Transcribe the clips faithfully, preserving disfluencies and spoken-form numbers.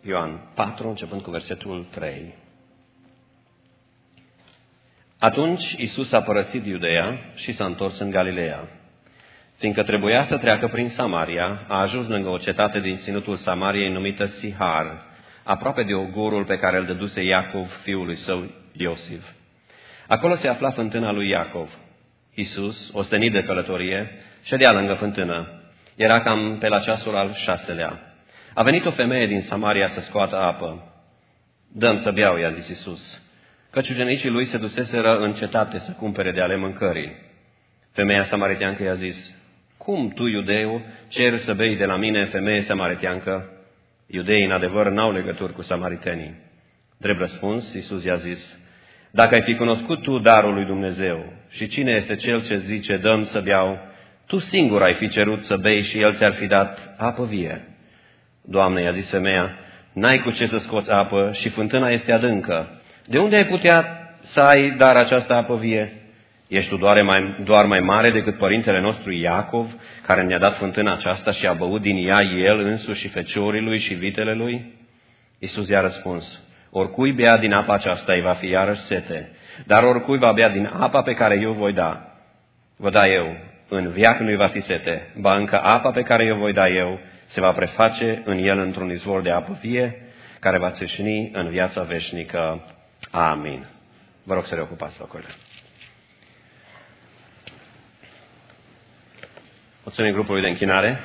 Ioan patru, începând cu versetul trei. Atunci Iisus a părăsit Iudeea și s-a întors în Galileea. Fiindcă trebuia să treacă prin Samaria, a ajuns lângă o cetate din ținutul Samariei numită Sihar, aproape de ogorul pe care îl dăduse Iacov, fiului său Iosif. Acolo se afla fântâna lui Iacov. Iisus, ostenit de călătorie, ședea lângă fântână. Era cam pe la ceasul al șaselea. A venit o femeie din Samaria să scoată apă. Dă-mi să beau, i-a zis Iisus, căci ucenicii lui se duseseră în cetate să cumpere de ale mâncării. Femeia samariteancă i-a zis, cum tu, iudeu, ceri să bei de la mine, femeie samariteancă? Iudeii, în adevăr, n-au legături cu samaritenii. Drept răspuns, Iisus i-a zis, dacă ai fi cunoscut tu darul lui Dumnezeu și cine este cel ce zice, dă-mi să beau, tu singur ai fi cerut să bei și el ți-ar fi dat apă vie. Doamne, i-a zis femeia, n-ai cu ce să scoți apă și fântâna este adâncă. De unde ai putea să ai dar această apă vie? Ești tu doar mai, doar mai mare decât părintele nostru Iacov, care ne-a dat fântâna aceasta și a băut din ea el însuși și feciorii lui și vitele lui? Iisus i-a răspuns, oricui bea din apa aceasta îi va fi iarăși sete, dar oricui va bea din apa pe care eu voi da, vă da eu, în veac nu-i va fi sete, ba încă apa pe care eu voi da eu se va preface în el într-un izvor de apă vie, care va țâșni în viața veșnică. Amin. Vă rog să reocupați locurile. Mulțumim grupului de închinare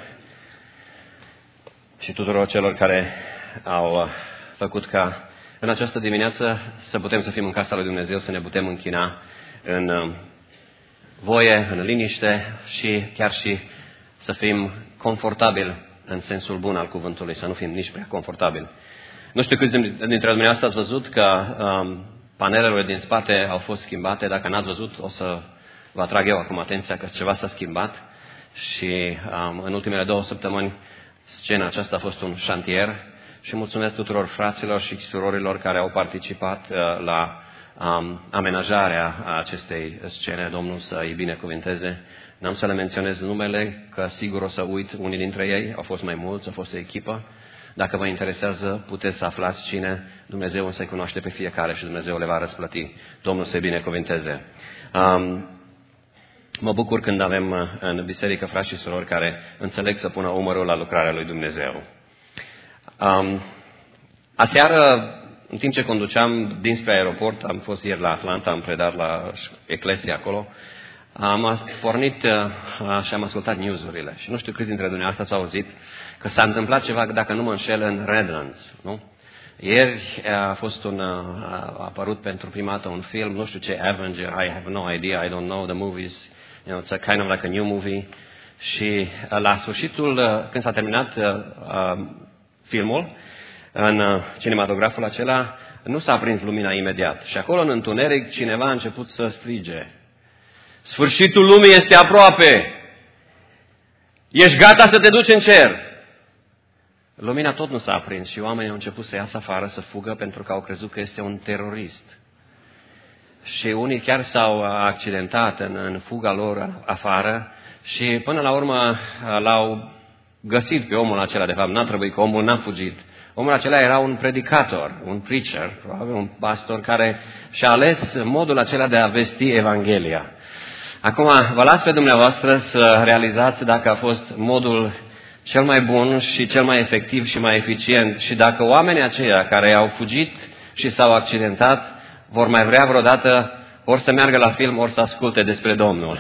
și tuturor celor care au făcut ca în această dimineață să putem să fim în casa lui Dumnezeu, să ne putem închina în voie, în liniște și chiar și să fim confortabili în sensul bun al cuvântului, să nu fim nici prea confortabili. Nu știu câți dintre dumneavoastră ați văzut că um, panelele din spate au fost schimbate. Dacă n-ați văzut, o să vă atrag eu acum atenția că ceva s-a schimbat și um, în ultimele două săptămâni scena aceasta a fost un șantier și mulțumesc tuturor fraților și surorilor care au participat uh, la um, amenajarea acestei scene. Domnul să îi binecuvinteze. N-am să le menționez numele, că sigur o să uit unii dintre ei, au fost mai mulți, a fost o echipă. Dacă vă interesează, puteți să aflați cine. Dumnezeu însă îi cunoaște pe fiecare și Dumnezeu le va răsplăti. Domnul să-i binecuvinteze. Um, mă bucur când avem în biserică frați și surori care înțeleg să pună umărul la lucrarea lui Dumnezeu. Um, aseară, în timp ce conduceam dinspre aeroport, am fost ieri la Atlanta, am predat la Eclesia acolo, am pornit uh, și am ascultat news-urile și nu știu câți dintre dumneavoastră ați auzit că s-a întâmplat ceva, dacă nu mă înșel, în Redlands, nu? Ieri a fost un, a apărut pentru prima dată un film, nu știu ce, Avenger, I have no idea, I don't know the movies, you know, it's a kind of like a new movie. Și la sfârșitul, când s-a terminat uh, filmul, în uh, cinematograful acela, nu s-a aprins lumina imediat. Și acolo, în întuneric, cineva a început să strige, sfârșitul lumii este aproape! Ești gata să te duci în cer? Lumina tot nu s-a aprins și oamenii au început să iasă afară, să fugă, pentru că au crezut că este un terorist. Și unii chiar s-au accidentat în, în fuga lor afară și până la urmă l-au găsit pe omul acela. De fapt, n-a trebuit, că omul n-a fugit. Omul acela era un predicator, un preacher, probabil un pastor care și-a ales modul acela de a vesti Evanghelia. Acum, vă las pe dumneavoastră să realizați dacă a fost modul cel mai bun și cel mai efectiv și mai eficient și dacă oamenii aceia care au fugit și s-au accidentat vor mai vrea vreodată ori să meargă la film, ori să asculte despre Domnul.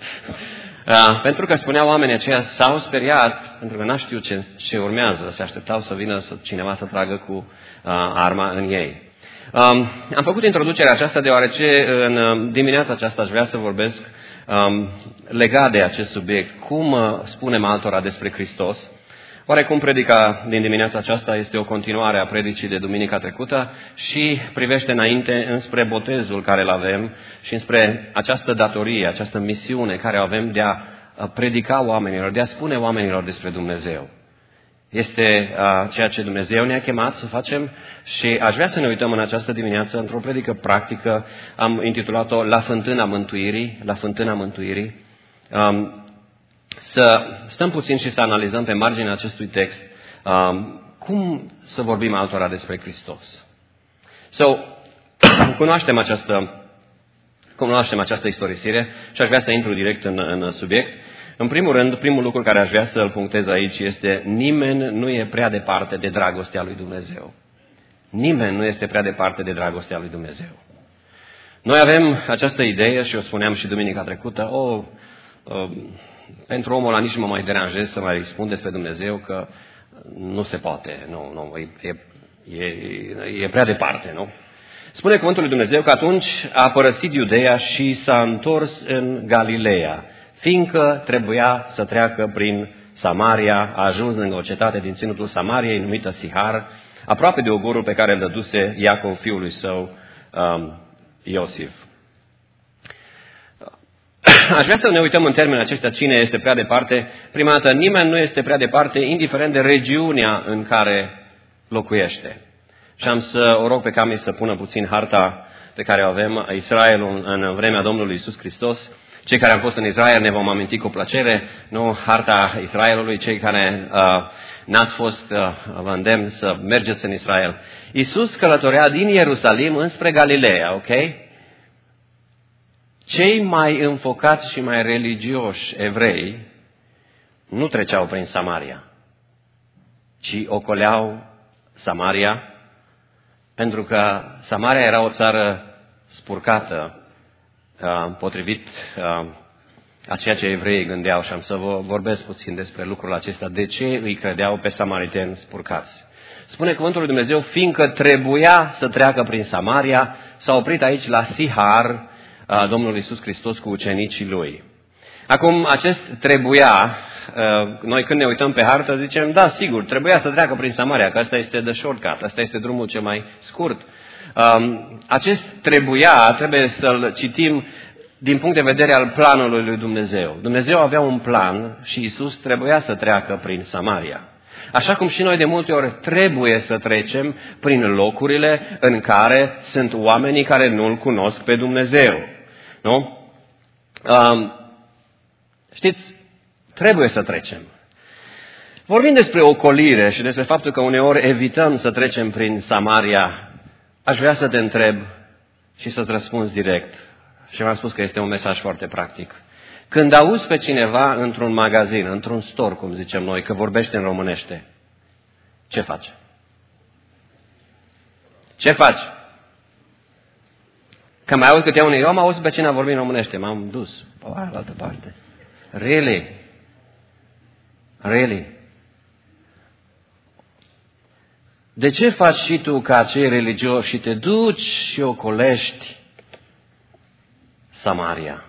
Pentru că spuneau oamenii aceia, s-au speriat, pentru că n-a știut ce, ce urmează, se așteptau să vină să, cineva să tragă cu uh, arma în ei. Um, am făcut introducerea aceasta deoarece în dimineața aceasta aș vrea să vorbesc um, legat de acest subiect. Cum uh, spunem altora despre Hristos? Oarecum predica din dimineața aceasta este o continuare a predicii de duminica trecută și privește înainte înspre botezul care îl avem și înspre această datorie, această misiune care o avem de a predica oamenilor, de a spune oamenilor despre Dumnezeu. Este uh, ceea ce Dumnezeu ne-a chemat să facem și aș vrea să ne uităm în această dimineață într-o predică practică. Am intitulat-o La fântâna mântuirii, La fântâna mântuirii. Um, Să stăm puțin și să analizăm pe marginea acestui text um, cum să vorbim altora despre Hristos? So, cunoaștem această, cunoaștem această istorisire și aș vrea să intru direct în, în subiect. În primul rând, primul lucru care aș vrea să-l punctez aici este nimeni nu e prea departe de dragostea lui Dumnezeu. Nimeni nu este prea departe de dragostea lui Dumnezeu. Noi avem această idee și o spuneam și duminica trecută, o, o, pentru omul ăla nici nu mă mai deranjez să mai spun despre Dumnezeu că nu se poate, nu, nu, e, e, e prea departe, nu? Spune cuvântul lui Dumnezeu că atunci a părăsit Iudeea și s-a întors în Galileea, fiindcă trebuia să treacă prin Samaria, a ajuns lângă o cetate din ținutul Samariei numită Sihar, aproape de ogorul pe care îl dăduse Iacov fiului său, um, Iosif. Aș vrea să ne uităm în termenii acestea cine este prea departe. Prima dată, nimeni nu este prea departe, indiferent de regiunea în care locuiește. Și am să o rog pe Cami să pună puțin harta pe care o avem, Israelul în vremea Domnului Iisus Hristos. Cei care am fost în Israel ne vom aminti cu plăcere, nu harta Israelului, cei care uh, n-ați fost, uh, vă îndemn să mergeți în Israel. Iisus călătorea din Ierusalim înspre Galileea, ok? Cei mai înfocați și mai religioși evrei nu treceau prin Samaria, ci ocoleau Samaria, pentru că Samaria era o țară spurcată, potrivit a ceea ce evreii gândeau, și am să vă vorbesc puțin despre lucrul acesta, de ce îi credeau pe samariteni spurcați. Spune cuvântul lui Dumnezeu, fiindcă trebuia să treacă prin Samaria, s-a oprit aici la Sihar Domnul Iisus Hristos cu ucenicii lui. Acum, acest trebuia, noi când ne uităm pe hartă zicem, da, sigur, trebuia să treacă prin Samaria, că asta este the shortcut, asta este drumul cel mai scurt. Acest trebuia, trebuie să-l citim din punct de vedere al planului lui Dumnezeu. Dumnezeu avea un plan și Iisus trebuia să treacă prin Samaria. Așa cum și noi de multe ori trebuie să trecem prin locurile în care sunt oamenii care nu-L cunosc pe Dumnezeu. Nu? Um, știți, trebuie să trecem. Vorbind despre ocolire și despre faptul că uneori evităm să trecem prin Samaria, aș vrea să te întreb și să-ți răspunzi direct. Și v-am spus că este un mesaj foarte practic. Când auzi pe cineva într-un magazin, într-un store, cum zicem noi, că vorbește în românește, ce faci? Ce faci? Că mai auzi câte unii, eu am auzit pe cineva vorbi în românește, m-am dus pe altă parte. Really? Really? De ce faci și tu ca cei religioși și te duci și ocolești Samaria?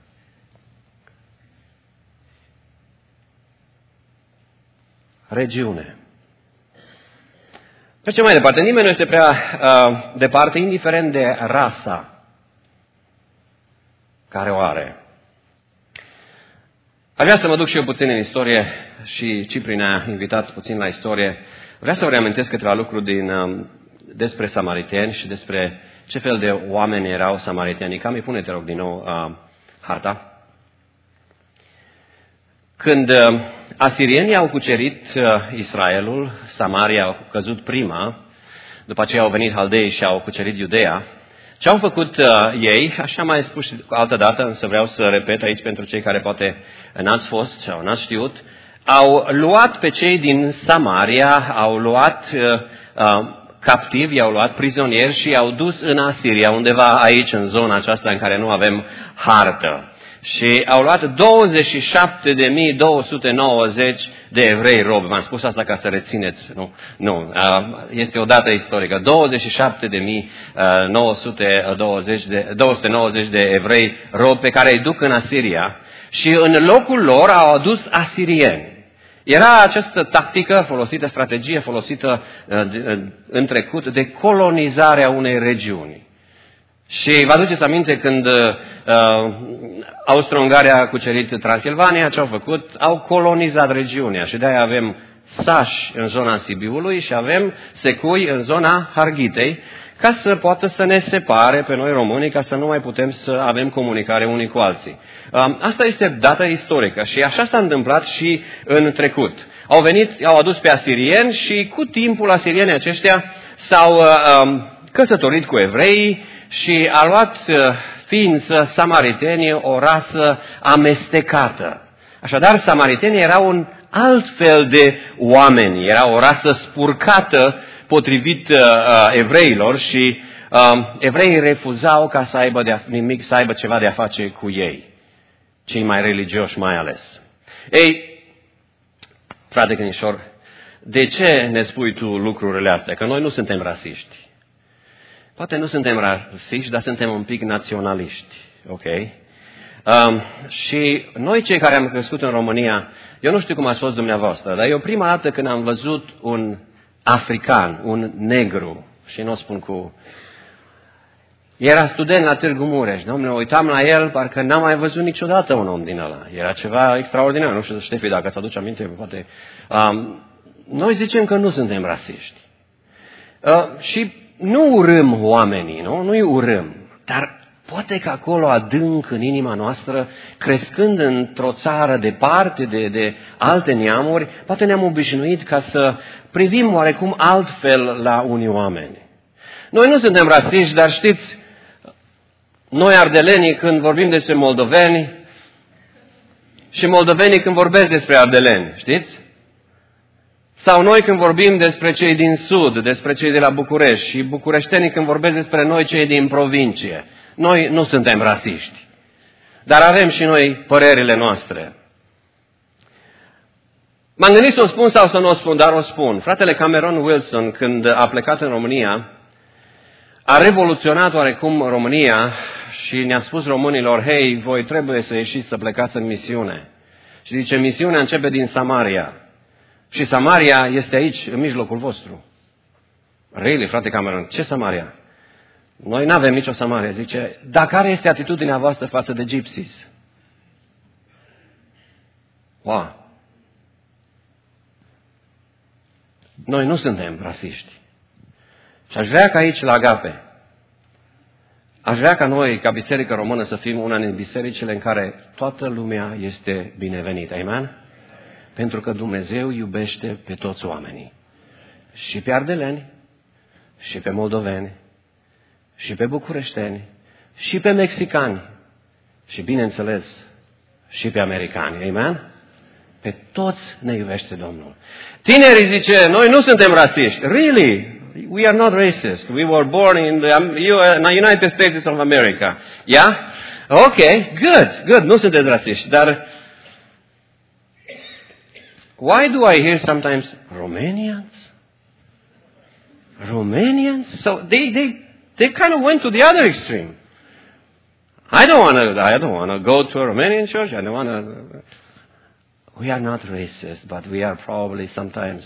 Regiune. Trecem mai departe. Nimeni nu este prea uh, departe, indiferent de rasa care o are. Aș vrea să mă duc și eu puțin în istorie și Cipri ne-a invitat puțin la istorie. Vreau să vă reamintesc câteva lucruri din, uh, despre samariteni și despre ce fel de oameni erau samaritenii. Cam îi pune, te rog, din nou uh, harta. Când uh, asirienii au cucerit uh, Israelul, Samaria a căzut prima, după aceea au venit Haldei și au cucerit Iudeea. Ce au făcut uh, ei, așa mai spus și altă dată, însă vreau să repet aici pentru cei care poate n-ați fost sau n-ați știut, au luat pe cei din Samaria, au luat uh, uh, captivi, i-au luat prizonieri și i-au dus în Asiria, undeva aici, în zona aceasta în care nu avem hartă. Și au luat douăzeci și șapte de mii două sute nouăzeci de evrei robi. V-am spus asta ca să rețineți. Nu, nu. Este o dată istorică. douăzeci și șapte de mii două sute nouăzeci de evrei robi pe care îi duc în Asiria și în locul lor au adus asirieni. Era această tactică folosită, strategie folosită în trecut de colonizarea unei regiuni. Și vă aduceți aminte când uh, Austro-Ungaria a cucerit Transilvania, ce au făcut? Au colonizat regiunea și de-aia avem sași în zona Sibiului și avem secui în zona Harghitei, ca să poată să ne separe pe noi românii, ca să nu mai putem să avem comunicare unii cu alții. Asta este data istorică și așa s-a întâmplat și în trecut. Au venit, au adus pe asirieni și cu timpul asirienii aceștia s-au căsătorit cu evreii și a luat ființă samaritenii o rasă amestecată. Așadar, samaritenii erau un alt fel de oameni, era o rasă spurcată potrivit uh, evreilor și uh, evreii refuzau ca să aibă, de nimic, să aibă ceva de a face cu ei, cei mai religioși mai ales. Ei, frate Cănișor, de ce ne spui tu lucrurile astea? Că noi nu suntem rasiști. Poate nu suntem rasiști, dar suntem un pic naționaliști, ok? Um, și noi cei care am crescut în România, eu nu știu cum ați fost dumneavoastră, dar eu prima dată când am văzut un african, un negru, și nu o spun cu... Era student la Târgu Mureș, domnule, uitam la el, parcă n-am mai văzut niciodată un om din ăla. Era ceva extraordinar, nu știu, Ștefi, dacă îți aduce aminte, poate... Um, noi zicem că nu suntem rasiști. Uh, și nu urâm oamenii, nu? Nu-i urâm, dar... Poate că acolo adânc în inima noastră, crescând într-o țară departe de, de alte neamuri, poate ne-am obișnuit ca să privim oarecum altfel la unii oameni. Noi nu suntem rasiști, dar știți, noi ardelenii când vorbim despre moldoveni și moldovenii când vorbesc despre ardeleni, știți? Sau noi când vorbim despre cei din sud, despre cei de la București și bucureștenii când vorbesc despre noi cei din provincie. Noi nu suntem rasiști, dar avem și noi părerile noastre. M-am gândit să o spun sau să nu o spun, dar o spun. Fratele Cameron Wilson, când a plecat în România, a revoluționat oarecum România și ne-a spus românilor, hei, voi trebuie să ieșiți să plecați în misiune. Și zice, misiunea începe din Samaria. Și Samaria este aici, în mijlocul vostru. Really, frate Cameron, ce Samaria? Noi nu avem nicio Samaria. Zice, dar care este atitudinea voastră față de gypsies? Wow! Noi nu suntem rasiști. Și aș vrea ca aici, la Agape, aș vrea ca noi, ca Biserică Română, să fim una din bisericile în care toată lumea este binevenită. Amen? Pentru că Dumnezeu iubește pe toți oamenii. Și pe ardeleni, și pe moldoveni, și pe bucureșteni, și pe mexicani, și bineînțeles, și pe americani. Amen? Pe toți ne iubește Domnul. Tinerii zice, noi nu suntem rasiști. Really? We are not racist. We were born in the United States of America. Yeah? Okay, good, good. Nu sunteți rasiști, dar why do I hear sometimes Romanians? Romanians? So they they they kind of went to the other extreme. I don't want to I don't want to go to a Romanian church. I don't want to. We are not racist, but we are probably sometimes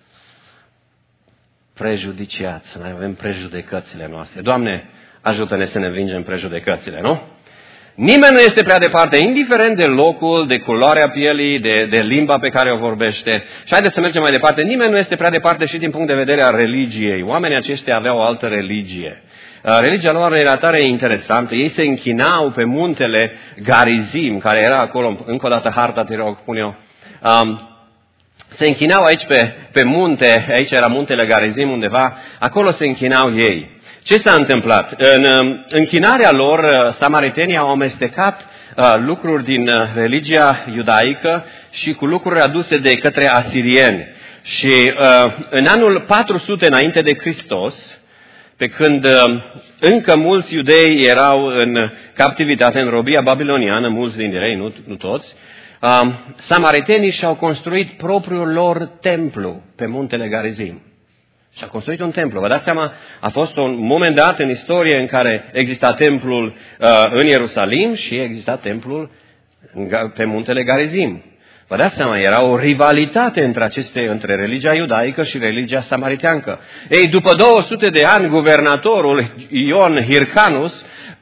prejudiciați. Noi avem prejudecățile noastre. Doamne, ajută-ne să ne învingem prejudecățile, nu? Nimeni nu este prea departe, indiferent de locul, de culoarea pielii, de, de limba pe care o vorbește. Și haideți să mergem mai departe. Nimeni nu este prea departe și din punct de vedere al religiei. Oamenii aceștia aveau o altă religie. Religia lor era tare interesantă. Ei se închinau pe muntele Garizim, care era acolo, încă o dată harta, te rog, pun eu. Um, se închinau aici pe, pe munte, aici era muntele Garizim undeva, acolo se închinau ei. Ce s-a întâmplat? În închinarea lor, samaritenii au amestecat uh, lucruri din uh, religia iudaică și cu lucruri aduse de către asirieni. Și uh, în anul patru sute înainte de Hristos, pe când uh, încă mulți iudei erau în captivitate, în robia babiloniană, mulți dintre ei, nu, nu toți, uh, samaritenii și-au construit propriul lor templu pe muntele Garizim. Și a construit un templu. Vă dați seama, a fost un moment dat în istorie în care exista templul uh, în Ierusalim și exista templul pe muntele Garizim. Vă dați seama, era o rivalitate între aceste, între religia iudaică și religia samariteancă. Ei, după două sute de ani, guvernatorul Ion Hyrcanus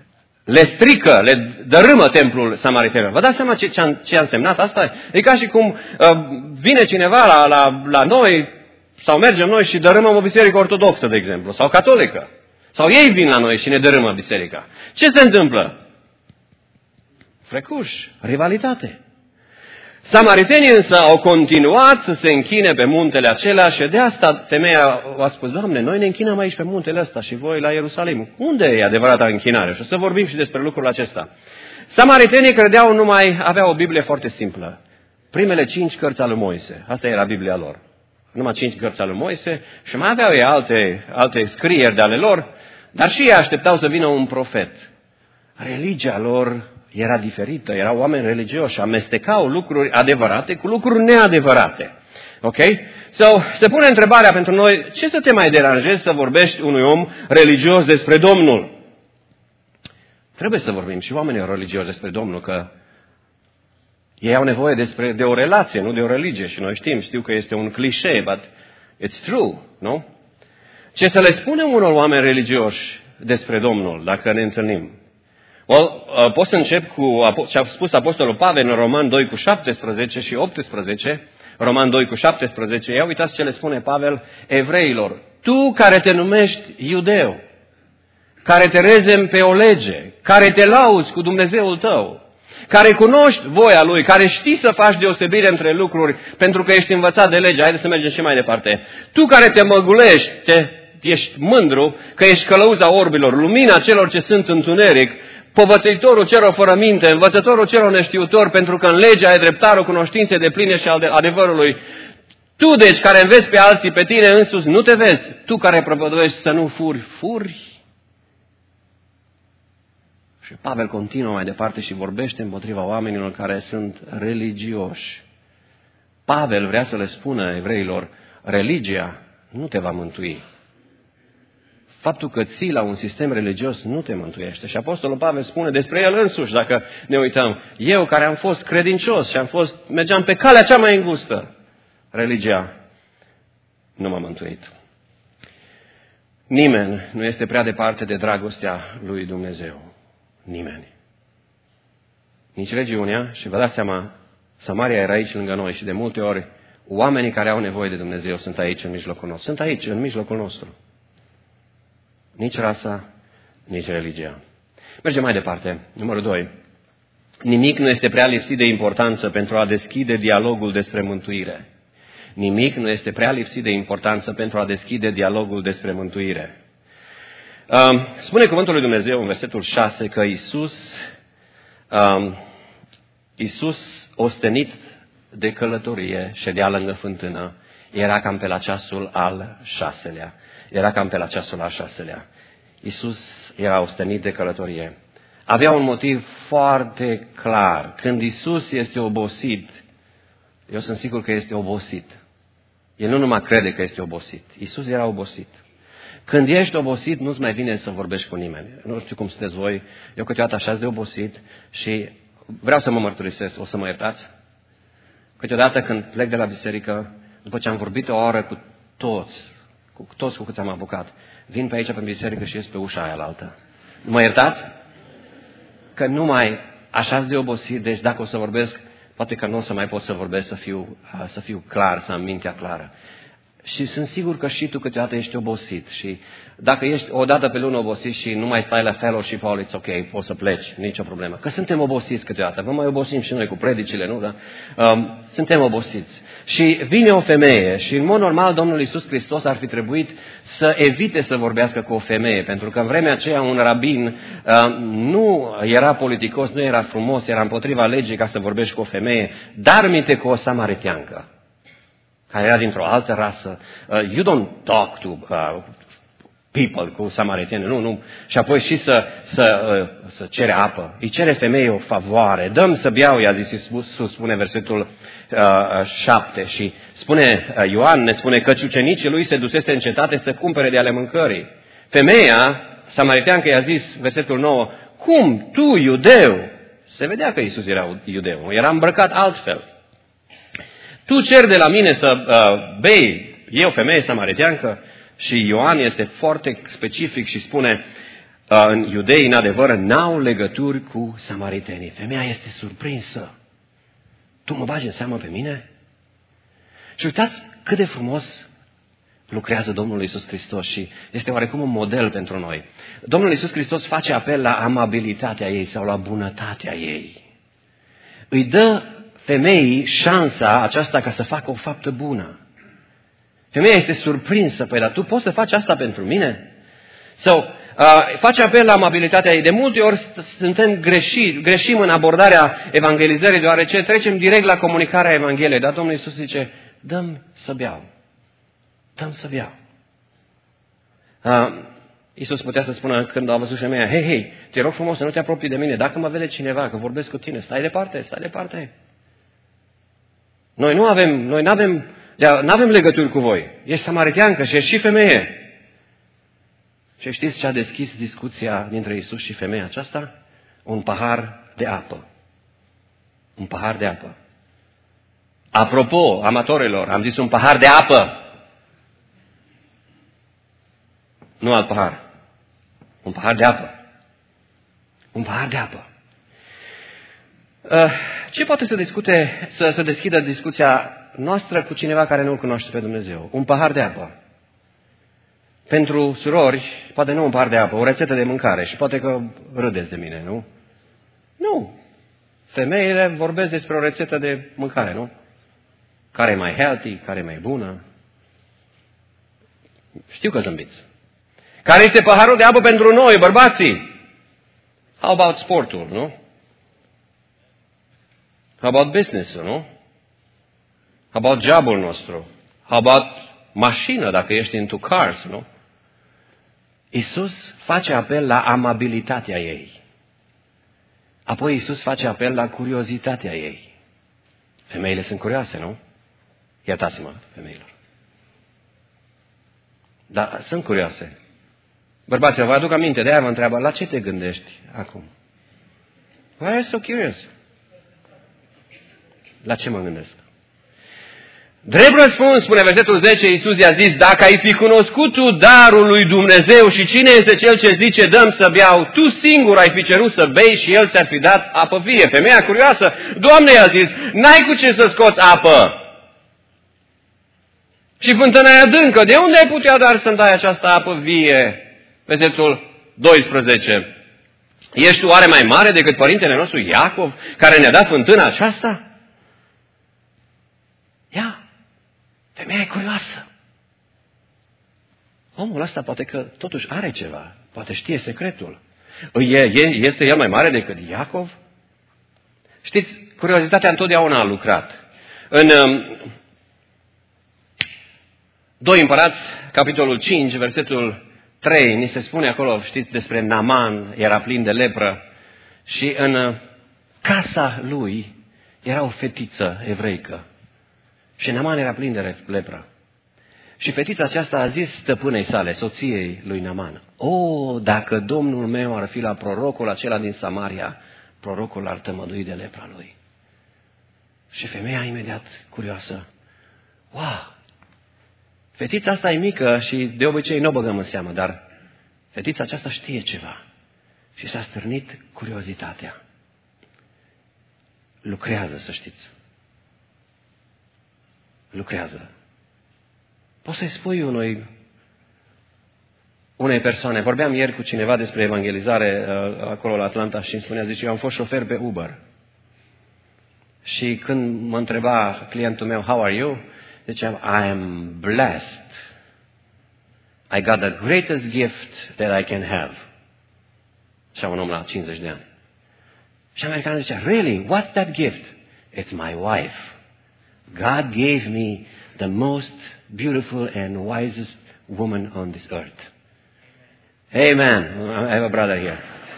le strică, le dărâmă templul samaritenilor. Vă dați seama ce, ce, a, ce a însemnat asta? E ca și cum uh, vine cineva la, la, la noi, sau mergem noi și dărâmăm o biserică ortodoxă, de exemplu, sau catolică. Sau ei vin la noi și ne dărâmă biserica. Ce se întâmplă? Frecuș, rivalitate. Samaritenii însă au continuat să se închine pe muntele acela și de asta femeia a spus, Doamne, noi ne închinăm aici pe muntele ăsta și voi la Ierusalim. Unde e adevărata închinare? Și o să vorbim și despre lucrul acesta. Samaritenii credeau numai, aveau o Biblie foarte simplă. Primele cinci cărți ale lui Moise. Asta era Biblia lor. Numai cinci cărți ale lui Moise și mai aveau ei alte, alte scrieri de ale lor, dar și ei așteptau să vină un profet. Religia lor era diferită, erau oameni religioși, amestecau lucruri adevărate cu lucruri neadevărate. Ok? So, se pune întrebarea pentru noi, ce să te mai deranjezi să vorbești unui om religios despre Domnul? Trebuie să vorbim și oamenii religioși despre Domnul, că ei au nevoie despre, de o relație, nu de o religie. Și noi știm, știu că este un clișee, but it's true, nu? Ce să le spunem unor oameni religioși despre Domnul, dacă ne întâlnim? Well, uh, pot să încep cu ce a spus Apostolul Pavel în Roman doi cu șaptesprezece și optsprezece. Roman doi cu șaptesprezece. Ia uitați ce le spune Pavel evreilor. Tu care te numești iudeu, care te rezemi pe o lege, care te lauzi cu Dumnezeul tău, care cunoști voia Lui, care știi să faci deosebire între lucruri pentru că ești învățat de lege. Haideți să mergem și mai departe. Tu care te măgulești, te, ești mândru că ești călăuza orbilor, lumina celor ce sunt întuneric, povățuitorul celor fără minte, învățătorul celor neștiutori, pentru că în legea ai dreptarul cunoștințe de pline și al adevărului. Tu, deci, care înveți pe alții, pe tine însuți, nu te vezi. Tu care propovăduiești să nu furi, furi. Și Pavel continuă mai departe și vorbește împotriva oamenilor care sunt religioși. Pavel vrea să le spună evreilor, religia nu te va mântui. Faptul că ții la un sistem religios nu te mântuiește. Și Apostolul Pavel spune despre el însuși, dacă ne uităm, eu care am fost credincios și am fost, mergeam pe calea cea mai îngustă, religia nu m-a mântuit. Nimeni nu este prea departe de dragostea lui Dumnezeu. Nimeni. Nici regiunea, și vă dați seama, Samaria era aici lângă noi și de multe ori oamenii care au nevoie de Dumnezeu sunt aici în mijlocul nostru. Sunt aici, în mijlocul nostru. Nici rasa, nici religia. Mergem mai departe. Numărul doi. Nimic nu este prea lipsit de importanță pentru a deschide dialogul despre mântuire. Nimic nu este prea lipsit de importanță pentru a deschide dialogul despre mântuire. Spune cuvântul lui Dumnezeu în versetul șase că Iisus, um, Iisus ostenit de călătorie, ședea lângă fântână, era cam pe la ceasul al șaselea. Era cam pe la ceasul al șaselea. Iisus era ostenit de călătorie. Avea un motiv foarte clar. Când Iisus este obosit, eu sunt sigur că este obosit. El nu numai crede că este obosit. Iisus era obosit. Când ești obosit, nu-ți mai vine să vorbești cu nimeni. Nu știu cum sunteți voi, eu câteodată așa de obosit și vreau să mă mărturisesc, o să mă iertați? Câteodată când plec de la biserică, după ce am vorbit o oră cu toți, cu toți cu câți am apucat, vin pe aici pe biserică și ies pe ușa aia la altă. Mă iertați? Că nu mai așa de obosit, deci dacă o să vorbesc, poate că nu o să mai pot să vorbesc, să fiu, să fiu clar, să am mintea clară. Și sunt sigur că și tu câteodată ești obosit și dacă ești o dată pe lună obosit și nu mai stai la fellowship hall, it's ok, poți să pleci, nicio problemă. Că suntem obosiți câteodată, vă mai obosim și noi cu predicile, nu? Da? Um, suntem obosiți. Și vine o femeie și în mod normal Domnul Iisus Hristos ar fi trebuit să evite să vorbească cu o femeie, pentru că în vremea aceea un rabin uh, nu era politicos, nu era frumos, era împotriva legii ca să vorbești cu o femeie, dar minte cu o samariteancă care era dintr-o altă rasă. Uh, you don't talk to uh, people, cu samariteni, nu, nu. Și apoi și să, să, uh, să cere apă. Îi cere femeii o favoare. Dăm să beau, i-a zis Iisus, spune versetul uh, șapte. Și spune uh, Ioan, ne spune că ucenicii lui se dusese în cetate să cumpere de ale mâncării. Femeia samariteancă i-a zis, versetul nouă, cum tu, iudeu? Se vedea că Iisus era iudeu, era îmbrăcat altfel. Tu ceri de la mine să uh, bei, eu femeie samariteancă, și Ioan este foarte specific și spune, în iudei, în adevăr, n-au legături cu samaritenii. Femeia este surprinsă. Tu mă bagi în seamă pe mine? Și uitați cât de frumos lucrează Domnul Iisus Hristos și este oarecum un model pentru noi. Domnul Iisus Hristos face apel la amabilitatea ei sau la bunătatea ei. Îi dă femeii șansa aceasta ca să facă o faptă bună. Femeia este surprinsă, păi dar tu poți să faci asta pentru mine? Sau uh, face apel la amabilitatea ei. De multe ori suntem greși, greșim în abordarea evangelizării, deoarece trecem direct la comunicarea Evangheliei. Dar Domnul Iisus zice, dă-mi să beau. Dă-mi să beau. Uh, Iisus putea să spună când a văzut femeia, hei, hei, te rog frumos să nu te apropii de mine. Dacă mă vede cineva că vorbesc cu tine, stai departe, stai departe. Noi nu avem, noi nu avem, nu avem legături cu voi. Ești samariteancă și ești și femeie. Și știți ce a deschis discuția dintre Iisus și femeia aceasta? Un pahar de apă. Un pahar de apă. Apropo, amatorilor, am zis un pahar de apă. Nu alt pahar. Un pahar de apă. Un pahar de apă. Ce poate să discute, să, să deschidă discuția noastră cu cineva care nu-L cunoaște pe Dumnezeu? Un pahar de apă. Pentru surori, poate nu un pahar de apă, o rețetă de mâncare și poate că râdeți de mine, nu? Nu. Femeile vorbesc despre o rețetă de mâncare, nu? Care e mai healthy, care e mai bună. Știu că zâmbiți. Care este paharul de apă pentru noi, bărbații? How about sportul, nu? How about business-ul, nu? How about job-ul nostru? How about mașină, dacă ești into cars, nu? Iisus face apel la amabilitatea ei. Apoi Iisus face apel la curiozitatea ei. Femeile sunt curioase, nu? Iertați-mă, femeilor. Dar sunt curioase. Bărbaților, vă aduc aminte, de aia vă întreabă, la ce te gândești acum? Why are you so curious? La ce mă gândesc? Drept răspuns, spune versetul zece, Iisus i-a zis, dacă ai fi cunoscut tu darul lui Dumnezeu și cine este cel ce zice, dă-mi să beau, tu singur ai fi cerut să bei și el ți-ar fi dat apă vie. Femeia curioasă, Doamne, i-a zis, n-ai cu ce să scoți apă. Și fântâna e adâncă, de unde ai putea dar să-mi dai această apă vie? Versetul doisprezece. Ești oare mai mare decât părintele nostru Iacov, care ne-a dat fântâna aceasta? Ia! Femeia e curioasă. Omul ăsta poate că totuși are ceva. Poate știe secretul. Este el mai mare decât Iacov? Știți, curiozitatea întotdeauna a lucrat. În um, doi Împărați, capitolul cinci, versetul trei, ni se spune acolo, știți, despre Naaman, era plin de lepră. Și în casa lui era o fetiță evreică. Și Naaman era plin de lepră. Și fetița aceasta a zis stăpânei sale, soției lui Naaman, o, dacă Domnul meu ar fi la prorocul acela din Samaria, prorocul ar tămădui de lepra lui. Și femeia imediat curioasă, wow, fetița asta e mică și de obicei nu o băgăm în seamă, dar fetița aceasta știe ceva. Și s-a stârnit curiozitatea. Lucrează, să știți. Lucrează. Poți să-i spui unui, unei persoane, vorbeam ieri cu cineva despre evangelizare uh, acolo la Atlanta și îmi spunea, zice, eu am fost șofer pe Uber. Și când mă întreba clientul meu, how are you? Ziceam, I am blessed. I got the greatest gift that I can have. Și am un om la cincizeci de ani. Și americanul zicea, really? What's that gift? It's my wife. God gave me the most beautiful and wisest woman on this earth. Amen. I have a brother here.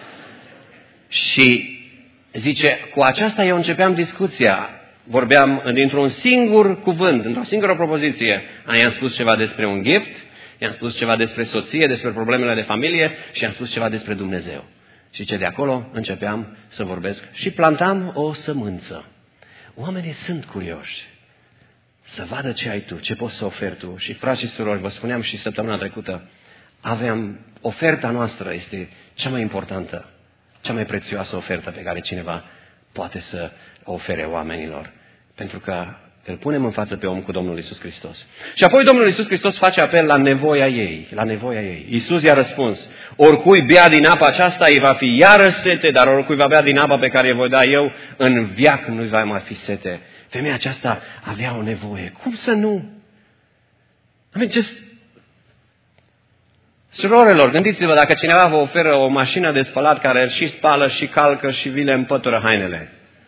Și zice, cu aceasta eu începeam discuția. Vorbeam dintr-un singur cuvânt, într-o singură propoziție. I-am spus ceva despre un gift, i-am spus ceva despre soție, despre problemele de familie și i-am spus ceva despre Dumnezeu. Și ce de acolo începeam să vorbesc și plantam o sămânță. Oamenii sunt curioși să vadă ce ai tu, ce poți să oferi tu. Și frați și surori, vă spuneam și săptămâna trecută, avem, oferta noastră este cea mai importantă, cea mai prețioasă ofertă pe care cineva poate să o ofere oamenilor. Pentru că îl punem în față pe om cu Domnul Iisus Hristos. Și apoi Domnul Iisus Hristos face apel la nevoia ei, la nevoia ei. Iisus i-a răspuns, oricui bea din apa aceasta, îi va fi iară sete, dar oricui va bea din apa pe care îi voi da eu, în veac nu-i va mai fi sete. Femeia aceasta avea o nevoie. Cum să nu? I mean, just... Surorilor, gândiți-vă dacă cineva vă oferă o mașină de spălat care și spală, și calcă, și vi le împătură hainele.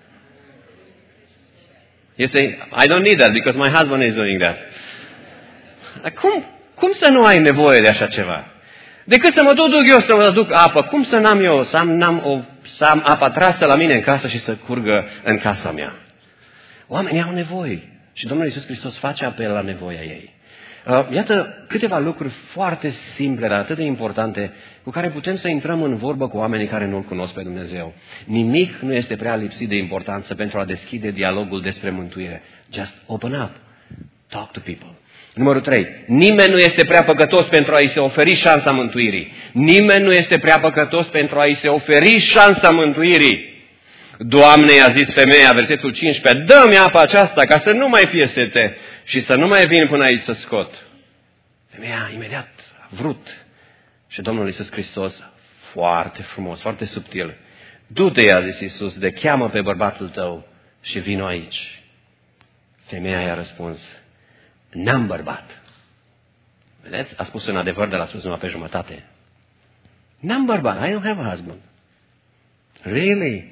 You say, I don't need that because my husband is doing that. Cum, cum să nu ai nevoie de așa ceva? Decât să mă duc eu să mă aduc apă. Cum să n-am eu, să am, n-am o, să am apa trasă la mine în casă și să curgă în casa mea? Oamenii au nevoie și Domnul Iisus Hristos face apel la nevoia ei. Iată câteva lucruri foarte simple, dar atât de importante, cu care putem să intrăm în vorbă cu oamenii care nu-L cunosc pe Dumnezeu. Nimic nu este prea lipsit de importanță pentru a deschide dialogul despre mântuire. Just open up. Talk to people. Numărul trei. Nimeni nu este prea păcătos pentru a-i se oferi șansa mântuirii. Nimeni nu este prea păcătos pentru a-i se oferi șansa mântuirii. Doamne, i-a zis femeia, versetul cincisprezece, dă-mi apa aceasta ca să nu mai fie sete și să nu mai vin până aici să scot. Femeia imediat a vrut. Și Domnul Iisus Hristos, foarte frumos, foarte subtil, du-te, i-a zis Iisus, de cheamă pe bărbatul tău și vino aici. Femeia i-a răspuns, n-am bărbat. Vedeți? A spus un adevăr de la sus numai pe jumătate. N-am bărbat, I don't have a husband. Really?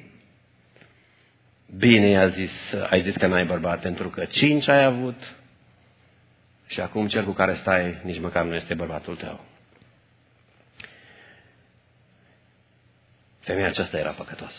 Bine, i-a zis, ai zis că n-ai bărbat, pentru că cinci ai avut și acum cel cu care stai nici măcar nu este bărbatul tău. Femeia aceasta era păcătoasă.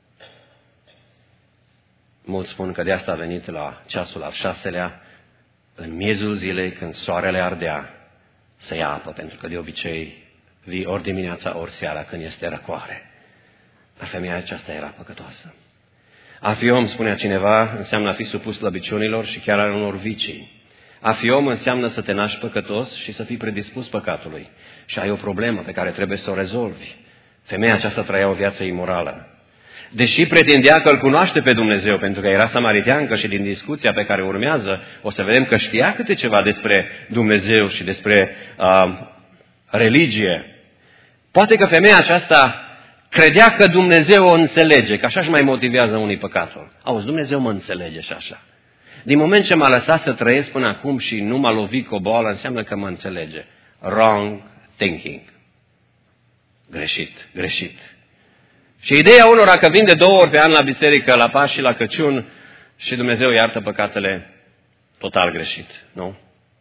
Mulți spun că de asta a venit la ceasul al șaselea, în miezul zilei, când soarele ardea, să ia apă, pentru că de obicei vii ori dimineața, ori seara, când este răcoare. Dar femeia aceasta era păcătoasă. A fi om, spunea cineva, înseamnă a fi supus slăbiciunilor și chiar al unor vicii. A fi om înseamnă să te naști păcătos și să fii predispus păcatului. Și ai o problemă pe care trebuie să o rezolvi. Femeia aceasta trăia o viață imorală. Deși pretindea că îl cunoaște pe Dumnezeu, pentru că era samariteancă și din discuția pe care urmează, o să vedem că știa câte ceva despre Dumnezeu și despre uh, religie. Poate că femeia aceasta credea că Dumnezeu o înțelege, că așa își mai motivează unii păcatul. Auzi, Dumnezeu mă înțelege și așa. Din moment ce m-a lăsat să trăiesc până acum și nu m-a lovit cu o boală, înseamnă că mă înțelege. Wrong thinking. Greșit, greșit. Și ideea unora că vin de două ori pe an la biserică, la Paști și la Crăciun și Dumnezeu iartă păcatele, total greșit, nu?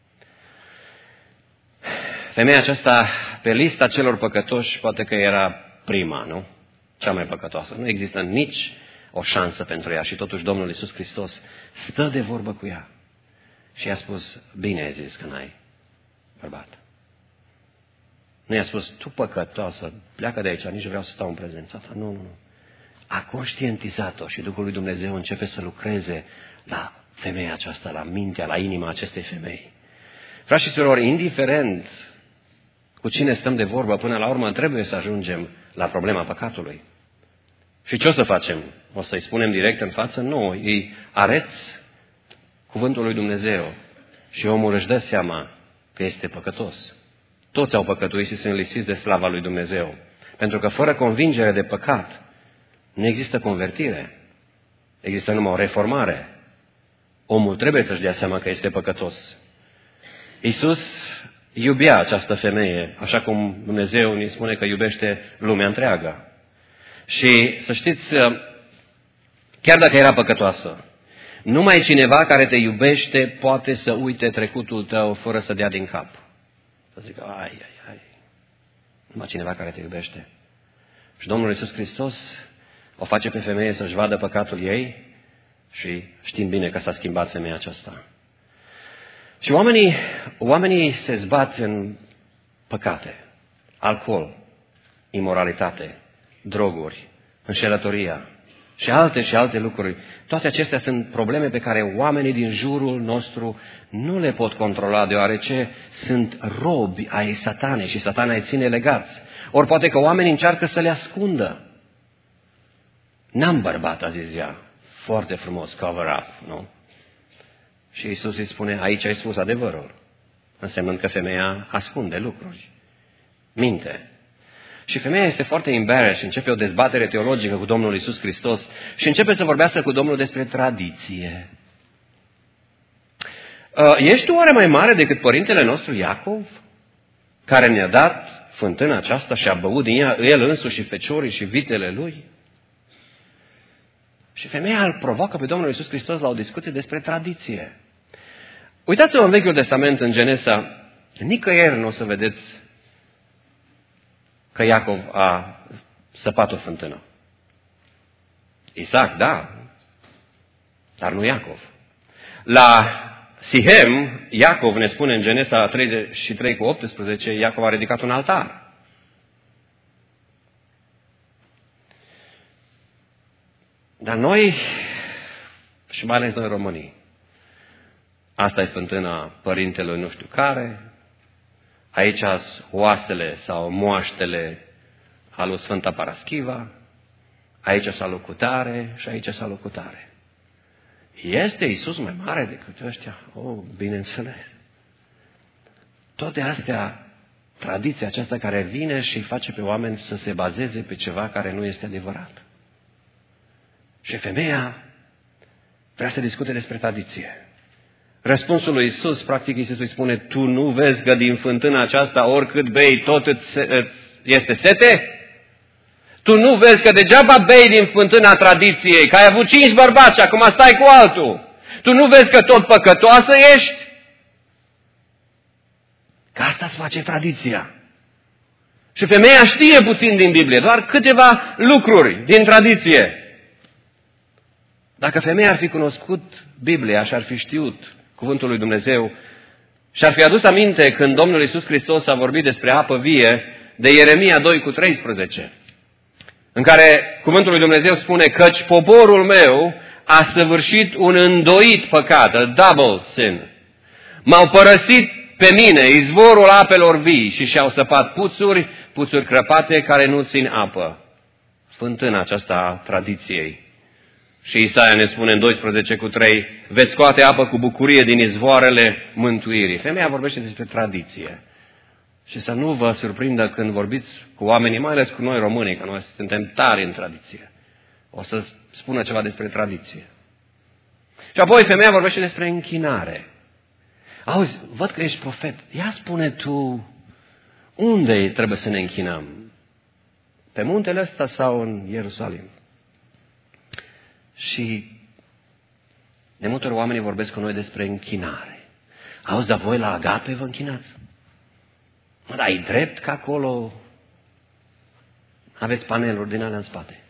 Femeia aceasta, pe lista celor păcătoși, poate că era prima, nu? Cea mai păcătoasă. Nu există nici o șansă pentru ea și totuși Domnul Iisus Hristos stă de vorbă cu ea. Și i-a spus, bine ai zis că n-ai bărbat. Nu i-a spus, tu păcătoasă, pleacă de aici, nici vreau să stau în prezența ta. Nu, nu, nu. A conștientizat-o și Duhul lui Dumnezeu începe să lucreze la femeia aceasta, la mintea, la inima acestei femei. Frați și surori, indiferent cu cine stăm de vorbă, până la urmă trebuie să ajungem la problema păcatului. Și ce o să facem? O să-i spunem direct în față? Nu, îi areți cuvântul lui Dumnezeu și omul își dă seama că este păcătos. Toți au păcătuit și sunt lipsiți de slava lui Dumnezeu. Pentru că fără convingere de păcat nu există convertire. Există numai o reformare. Omul trebuie să-și dea seama că este păcătos. Iisus iubea această femeie, așa cum Dumnezeu ne spune că iubește lumea întreagă. Și să știți, chiar dacă era păcătoasă, numai cineva care te iubește poate să uite trecutul tău fără să dea din cap. Să zică, ai, ai, ai. Numai cineva care te iubește. Și Domnul Iisus Hristos o face pe femeie să-și vadă păcatul ei și știm bine că s-a schimbat femeia aceasta. Și oamenii, oamenii se zbat în păcate, alcool, imoralitate, droguri, înșelătoria, și alte și alte lucruri. Toate acestea sunt probleme pe care oamenii din jurul nostru nu le pot controla, deoarece sunt robi ai Satanei și Satana îi ține legați. Ori poate că oamenii încearcă să le ascundă. N-am bărbat, a zis ea. Foarte frumos, cover up, nu? Și Iisus îi spune, aici ai spus adevărul. Însemnând că femeia ascunde lucruri. Minte. Și femeia este foarte embarrassed și începe o dezbatere teologică cu Domnul Iisus Hristos și începe să vorbească cu Domnul despre tradiție. Ești oare mai mare decât părintele nostru Iacov, care ne-a dat fântâna aceasta și a băut din ea el însuși și feciorii și vitele lui? Și femeia îl provoacă pe Domnul Iisus Hristos la o discuție despre tradiție. Uitați-vă în Vechiul Testament, în Genesa, nicăieri nu o să vedeți că Iacov a săpat o fântână. Isaac, da, dar nu Iacov. La Sihem, Iacov ne spune în Genesa treizeci și trei cu optsprezece, Iacov a ridicat un altar. Dar noi, și mai ales noi românii, asta e fântâna părintelui nu știu care, aici sunt oasele sau moaștele a lui Sfânta Paraschiva, aici s-a locutare și aici s-a locutare. Este Iisus mai mare decât ăștia? Oh, bineînțeles. Toate astea, tradiția aceasta care vine și face pe oameni să se bazeze pe ceva care nu este adevărat. Și femeia vrea să discute despre tradiție. Răspunsul lui Iisus, practic, Iisus îi spune, tu nu vezi că din fântâna aceasta, oricât bei, tot îți este sete? Tu nu vezi că degeaba bei din fântâna tradiției, că ai avut cinci bărbați și acum stai cu altul. Tu nu vezi că tot păcătoasă ești? Că asta îți face tradiția. Și femeia știe puțin din Biblie, doar câteva lucruri din tradiție. Dacă femeia ar fi cunoscut Biblia și ar fi știut cuvântul lui Dumnezeu și ar fi adus aminte când Domnul Iisus Hristos a vorbit despre apă vie de Ieremia doi cu treisprezece, în care cuvântul lui Dumnezeu spune, căci poporul meu a săvârșit un îndoit păcat, a double sin. M-au părăsit pe mine, izvorul apelor vii, și și-au săpat puțuri, puțuri crăpate care nu țin apă. Fântâna aceasta a tradiției. Și Isaia ne spune în doisprezece cu trei, veți scoate apă cu bucurie din izvoarele mântuirii. Femeia vorbește despre tradiție. Și să nu vă surprindă când vorbiți cu oamenii, mai ales cu noi românii, că noi suntem tari în tradiție. O să spună ceva despre tradiție. Și apoi femeia vorbește despre închinare. Auzi, văd că ești profet. Ia spune tu, unde trebuie să ne închinăm? Pe muntele ăsta sau în Ierusalim? Și de multe ori oamenii vorbesc cu noi despre închinare. Auzi, dar voi la Agape vă închinați? Mă, dar e drept că acolo aveți paneluri din alea în spate.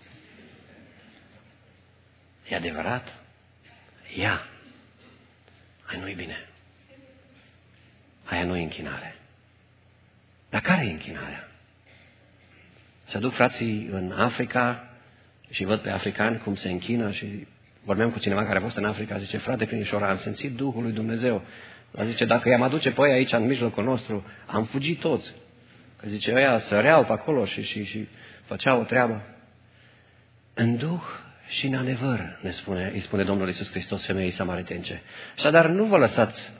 E adevărat? Ia. Aia nu-i bine. Aia nu e închinare. Dar care e închinarea? Se duc frații în Africa și văd pe africani cum se închină și vorbeam cu cineva care a fost în Africa, zice, frate Crinișor, am simțit Duhul lui Dumnezeu. A zice, dacă i-am aduce pe ei aici în mijlocul nostru, am fugit toți. Că zice, ăia săreau pe acolo și, și, și făceau o treabă. În Duh și în adevăr, ne spune, îi spune Domnul Iisus Hristos femeii samaritence. Așadar, nu vă lăsați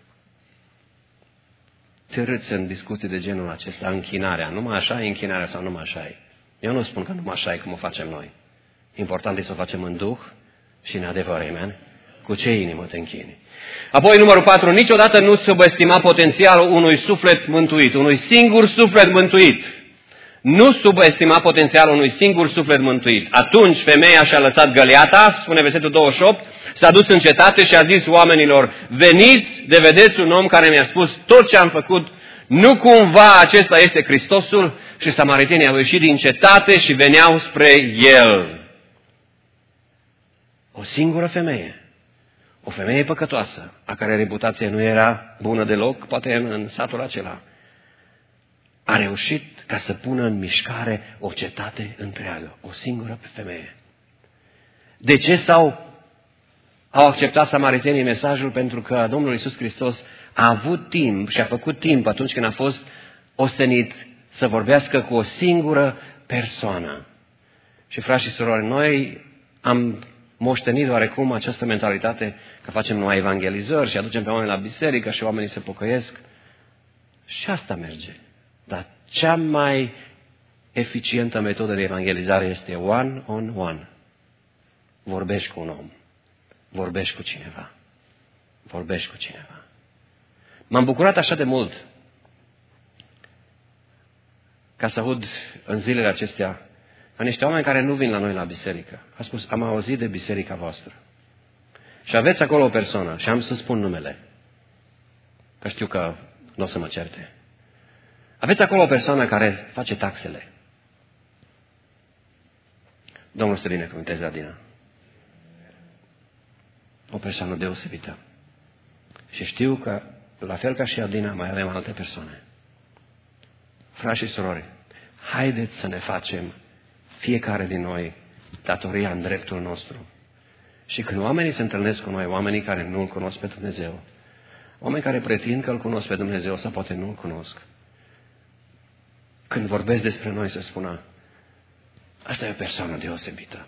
târâți în discuții de genul acesta, închinarea. Numai așa e închinarea sau numai așa e. Eu nu spun că numai așa e cum o facem noi. Important e să o facem în Duh și în adevăr, amen? Cu ce inimă te închini? Apoi, numărul patru, niciodată nu subestima potențialul unui suflet mântuit, unui singur suflet mântuit. Nu subestima potențialul unui singur suflet mântuit. Atunci femeia și-a lăsat găleata, spune versetul douăzeci și opt, s-a dus în cetate și a zis oamenilor, veniți de vedeți un om care mi-a spus tot ce am făcut, nu cumva acesta este Hristosul? Și samaritenii au ieșit din cetate și veneau spre el. O singură femeie. O femeie păcătoasă, a care reputația nu era bună deloc, poate în, în satul acela, a reușit ca să pună în mișcare o cetate întreagă. O singură femeie. De ce s-au au acceptat samaritenii mesajul? Pentru că Domnul Iisus Hristos a avut timp și a făcut timp atunci când a fost ostenit să vorbească cu o singură persoană. Și frați și surori, noi am moștenit oarecum această mentalitate că facem numai evangelizări și aducem pe oameni la biserică și oamenii se pocăiesc. Și asta merge. Dar cea mai eficientă metodă de evangelizare este one-on-one. Vorbești cu un om. Vorbești cu cineva. Vorbești cu cineva. M-am bucurat așa de mult ca să aud în zilele acestea ca niște oameni care nu vin la noi la biserică. A spus, am auzit de biserica voastră. Și aveți acolo o persoană și am să spun numele. Că știu că nu o să mă certe. Aveți acolo o persoană care face taxele. Domnul să binecuvânteze, Adina. O persoană deosebită. Și știu că, la fel ca și Adina, mai avem alte persoane. Frați și surori, haideți să ne facem fiecare din noi datoria în dreptul nostru. Și când oamenii se întâlnesc cu noi, oamenii care nu îl cunosc pe Dumnezeu, oameni care pretind că îl cunosc pe Dumnezeu sau poate nu îl cunosc, când vorbesc despre noi să spună, asta e o persoană deosebită.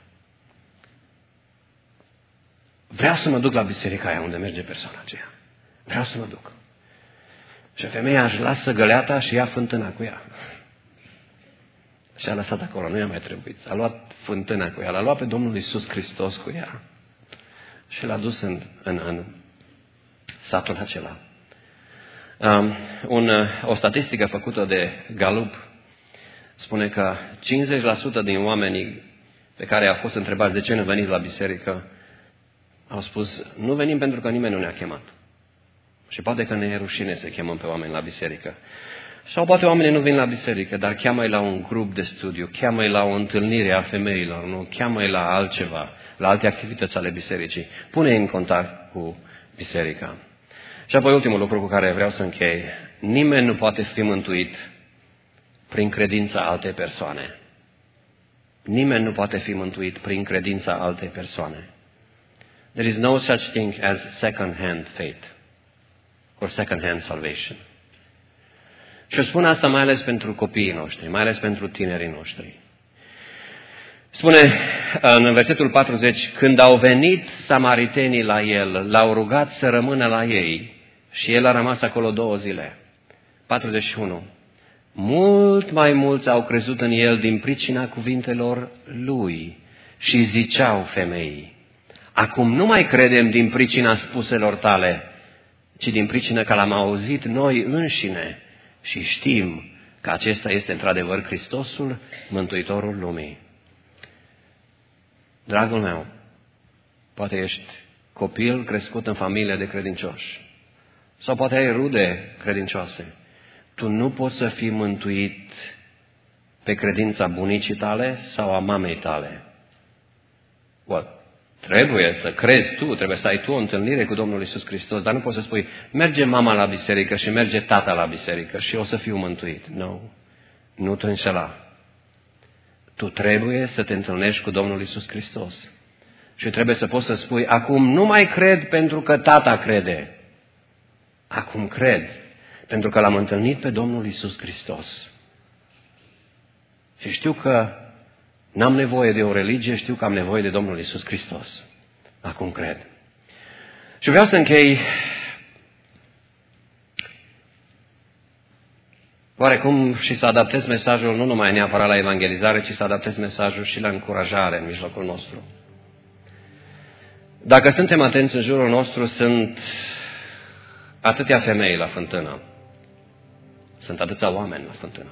Vreau să mă duc la biserica aia unde merge persoana aceea. Vreau să mă duc. Și femeia își lasă găleata și ia fântâna cu ea. Și a lăsat acolo, nu i-a mai trebuit. A luat fântâna cu ea, l-a luat pe Domnul Iisus Hristos cu ea și l-a dus în, în, în satul acela. Um, un, o statistică făcută de Gallup spune că cincizeci la sută din oamenii pe care au fost întrebați de ce nu veniți la biserică au spus, nu venim pentru că nimeni nu ne-a chemat. Și poate că ne e rușine să chemăm pe oameni la biserică. Sau poate oamenii nu vin la biserică, dar cheamă-i la un grup de studiu, cheamă-i la o întâlnire a femeilor, nu? Cheamă-i la altceva, la alte activități ale bisericii. Pune-i în contact cu biserica. Și apoi ultimul lucru cu care vreau să închei. Nimeni nu poate fi mântuit prin credința altei persoane. Nimeni nu poate fi mântuit prin credința altei persoane. There is no such thing as second-hand faith or second-hand salvation. Și o spun asta mai ales pentru copiii noștri, mai ales pentru tinerii noștri. Spune în versetul patruzeci, când au venit samaritenii la el, l-au rugat să rămână la ei și el a rămas acolo două zile. patruzeci și unu. Mult mai mulți au crezut în el din pricina cuvintelor lui și ziceau femeii, acum nu mai credem din pricina spuselor tale, ci din pricina că l-am auzit noi înșine și știm că acesta este într-adevăr Hristosul, Mântuitorul lumii. Dragul meu, poate ești copil crescut în familie de credincioși sau poate ai rude credincioase. Tu nu poți să fii mântuit pe credința bunicii tale sau a mamei tale. What? Trebuie să crezi tu, trebuie să ai tu o întâlnire cu Domnul Iisus Hristos, dar nu poți să spui, merge mama la biserică și merge tata la biserică și o să fiu mântuit. Nu, no. Nu te înșela. Tu trebuie să te întâlnești cu Domnul Iisus Hristos. Și trebuie să poți să spui, acum nu mai cred pentru că tata crede. Acum cred, pentru că l-am întâlnit pe Domnul Iisus Hristos. Și știu că n-am nevoie de o religie, știu că am nevoie de Domnul Iisus Hristos. Acum cred. Și vreau să închei oarecum și să adaptez mesajul nu numai neapărat la evangelizare, ci să adaptez mesajul și la încurajare în mijlocul nostru. Dacă suntem atenți în jurul nostru, sunt atâtea femei la fântână. Sunt atâția oameni la fântână.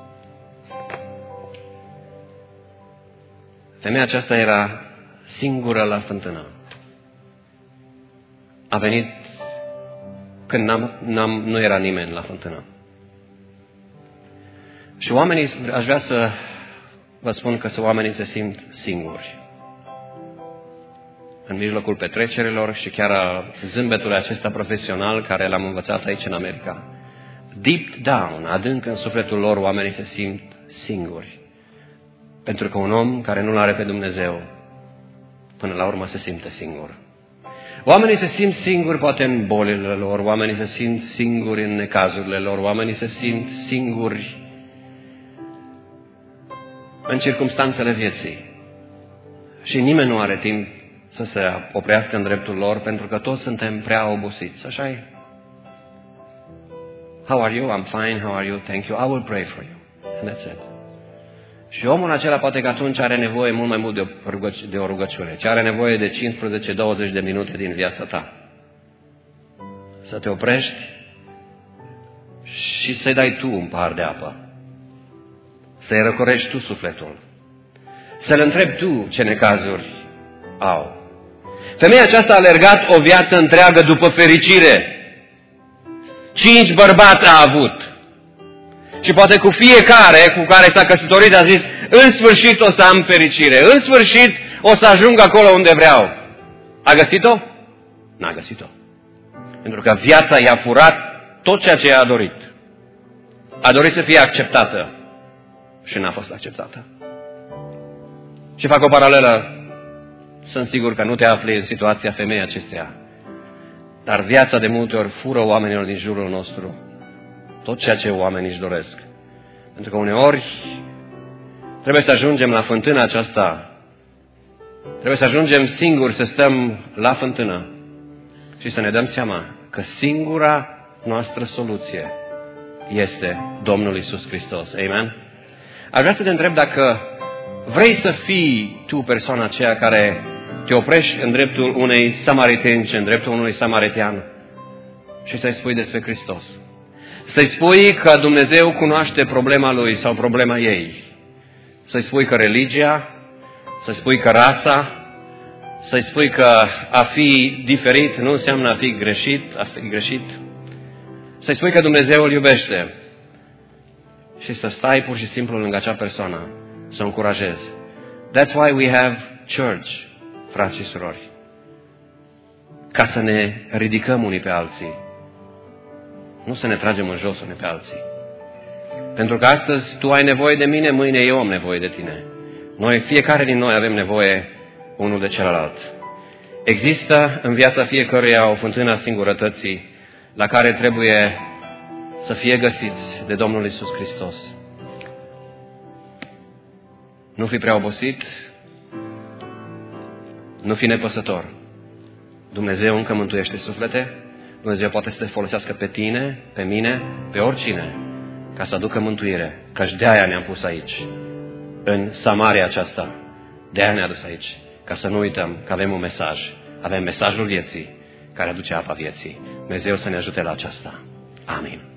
Femeia aceasta era singură la fântână. A venit când n-am, n-am, nu era nimeni la fântână. Și oamenii, aș vrea să vă spun că oamenii se simt singuri. În mijlocul petrecerilor și chiar a zâmbetului acesta profesional care l-am învățat aici în America. Deep down, adânc în sufletul lor, oamenii se simt singuri. Pentru că un om care nu-L are pe Dumnezeu până la urmă se simte singur. Oamenii se simt singuri poate în bolile lor, oamenii se simt singuri în necazurile lor, oamenii se simt singuri în circumstanțele vieții. Și nimeni nu are timp să se oprească în dreptul lor, pentru că toți suntem prea obosiți. Așa e. How are you? I'm fine. How are you? Thank you. I will pray for you. And that's it. Și omul acela poate că atunci are nevoie mult mai mult de o, rugăci- de o rugăciune. Ce are nevoie de cincisprezece douăzeci de minute din viața ta. Să te oprești și să-i dai tu un pahar de apă. Să-i răcorești tu sufletul. Să-l întrebi tu ce necazuri au. Femeia aceasta a alergat o viață întreagă după fericire. Cinci bărbați a avut. Și poate cu fiecare cu care s-a căsătorit a zis, în sfârșit o să am fericire, în sfârșit o să ajung acolo unde vreau. A găsit-o? N-a găsit-o. Pentru că viața i-a furat tot ceea ce i-a dorit. A dorit să fie acceptată și n-a fost acceptată. Și fac o paralelă. Sunt sigur că nu te afli în situația femeii acesteia. Dar viața de multe ori fură oamenilor din jurul nostru tot ceea ce oamenii își doresc. Pentru că uneori trebuie să ajungem la fântâna aceasta. Trebuie să ajungem singuri să stăm la fântână și să ne dăm seama că singura noastră soluție este Domnul Iisus Hristos. Amen? Aș vrea să te întreb dacă vrei să fii tu persoana aceea care te oprești în dreptul unei samariteni, în dreptul unui samaritean și să-i spui despre Hristos. Să-i spui că Dumnezeu cunoaște problema lui sau problema ei. Să-i spui că religia, să-i spui că rasa, să-i spui că a fi diferit nu înseamnă a fi greșit, a fi greșit. Să-i spui că Dumnezeu îl iubește și să stai pur și simplu lângă acea persoană, să o încurajezi. That's why we have church, frați și surori. Ca să ne ridicăm unii pe alții. Nu să ne tragem în jos unii pe alții. Pentru că astăzi tu ai nevoie de mine, mâine eu am nevoie de tine. Noi, fiecare din noi avem nevoie unul de celălalt. Există în viața fiecăruia o fântână a singurătății la care trebuie să fie găsiți de Domnul Iisus Hristos. Nu fi prea obosit, nu fi nepăsător. Dumnezeu încă mântuiește suflete, Dumnezeu poate să te folosească pe tine, pe mine, pe oricine, ca să aducă mântuire. Căci de-aia ne-am pus aici, în Samaria aceasta. De-aia ne-a dus aici, ca să nu uităm că avem un mesaj. Avem mesajul vieții, care aduce apa vieții. Dumnezeu să ne ajute la aceasta. Amin.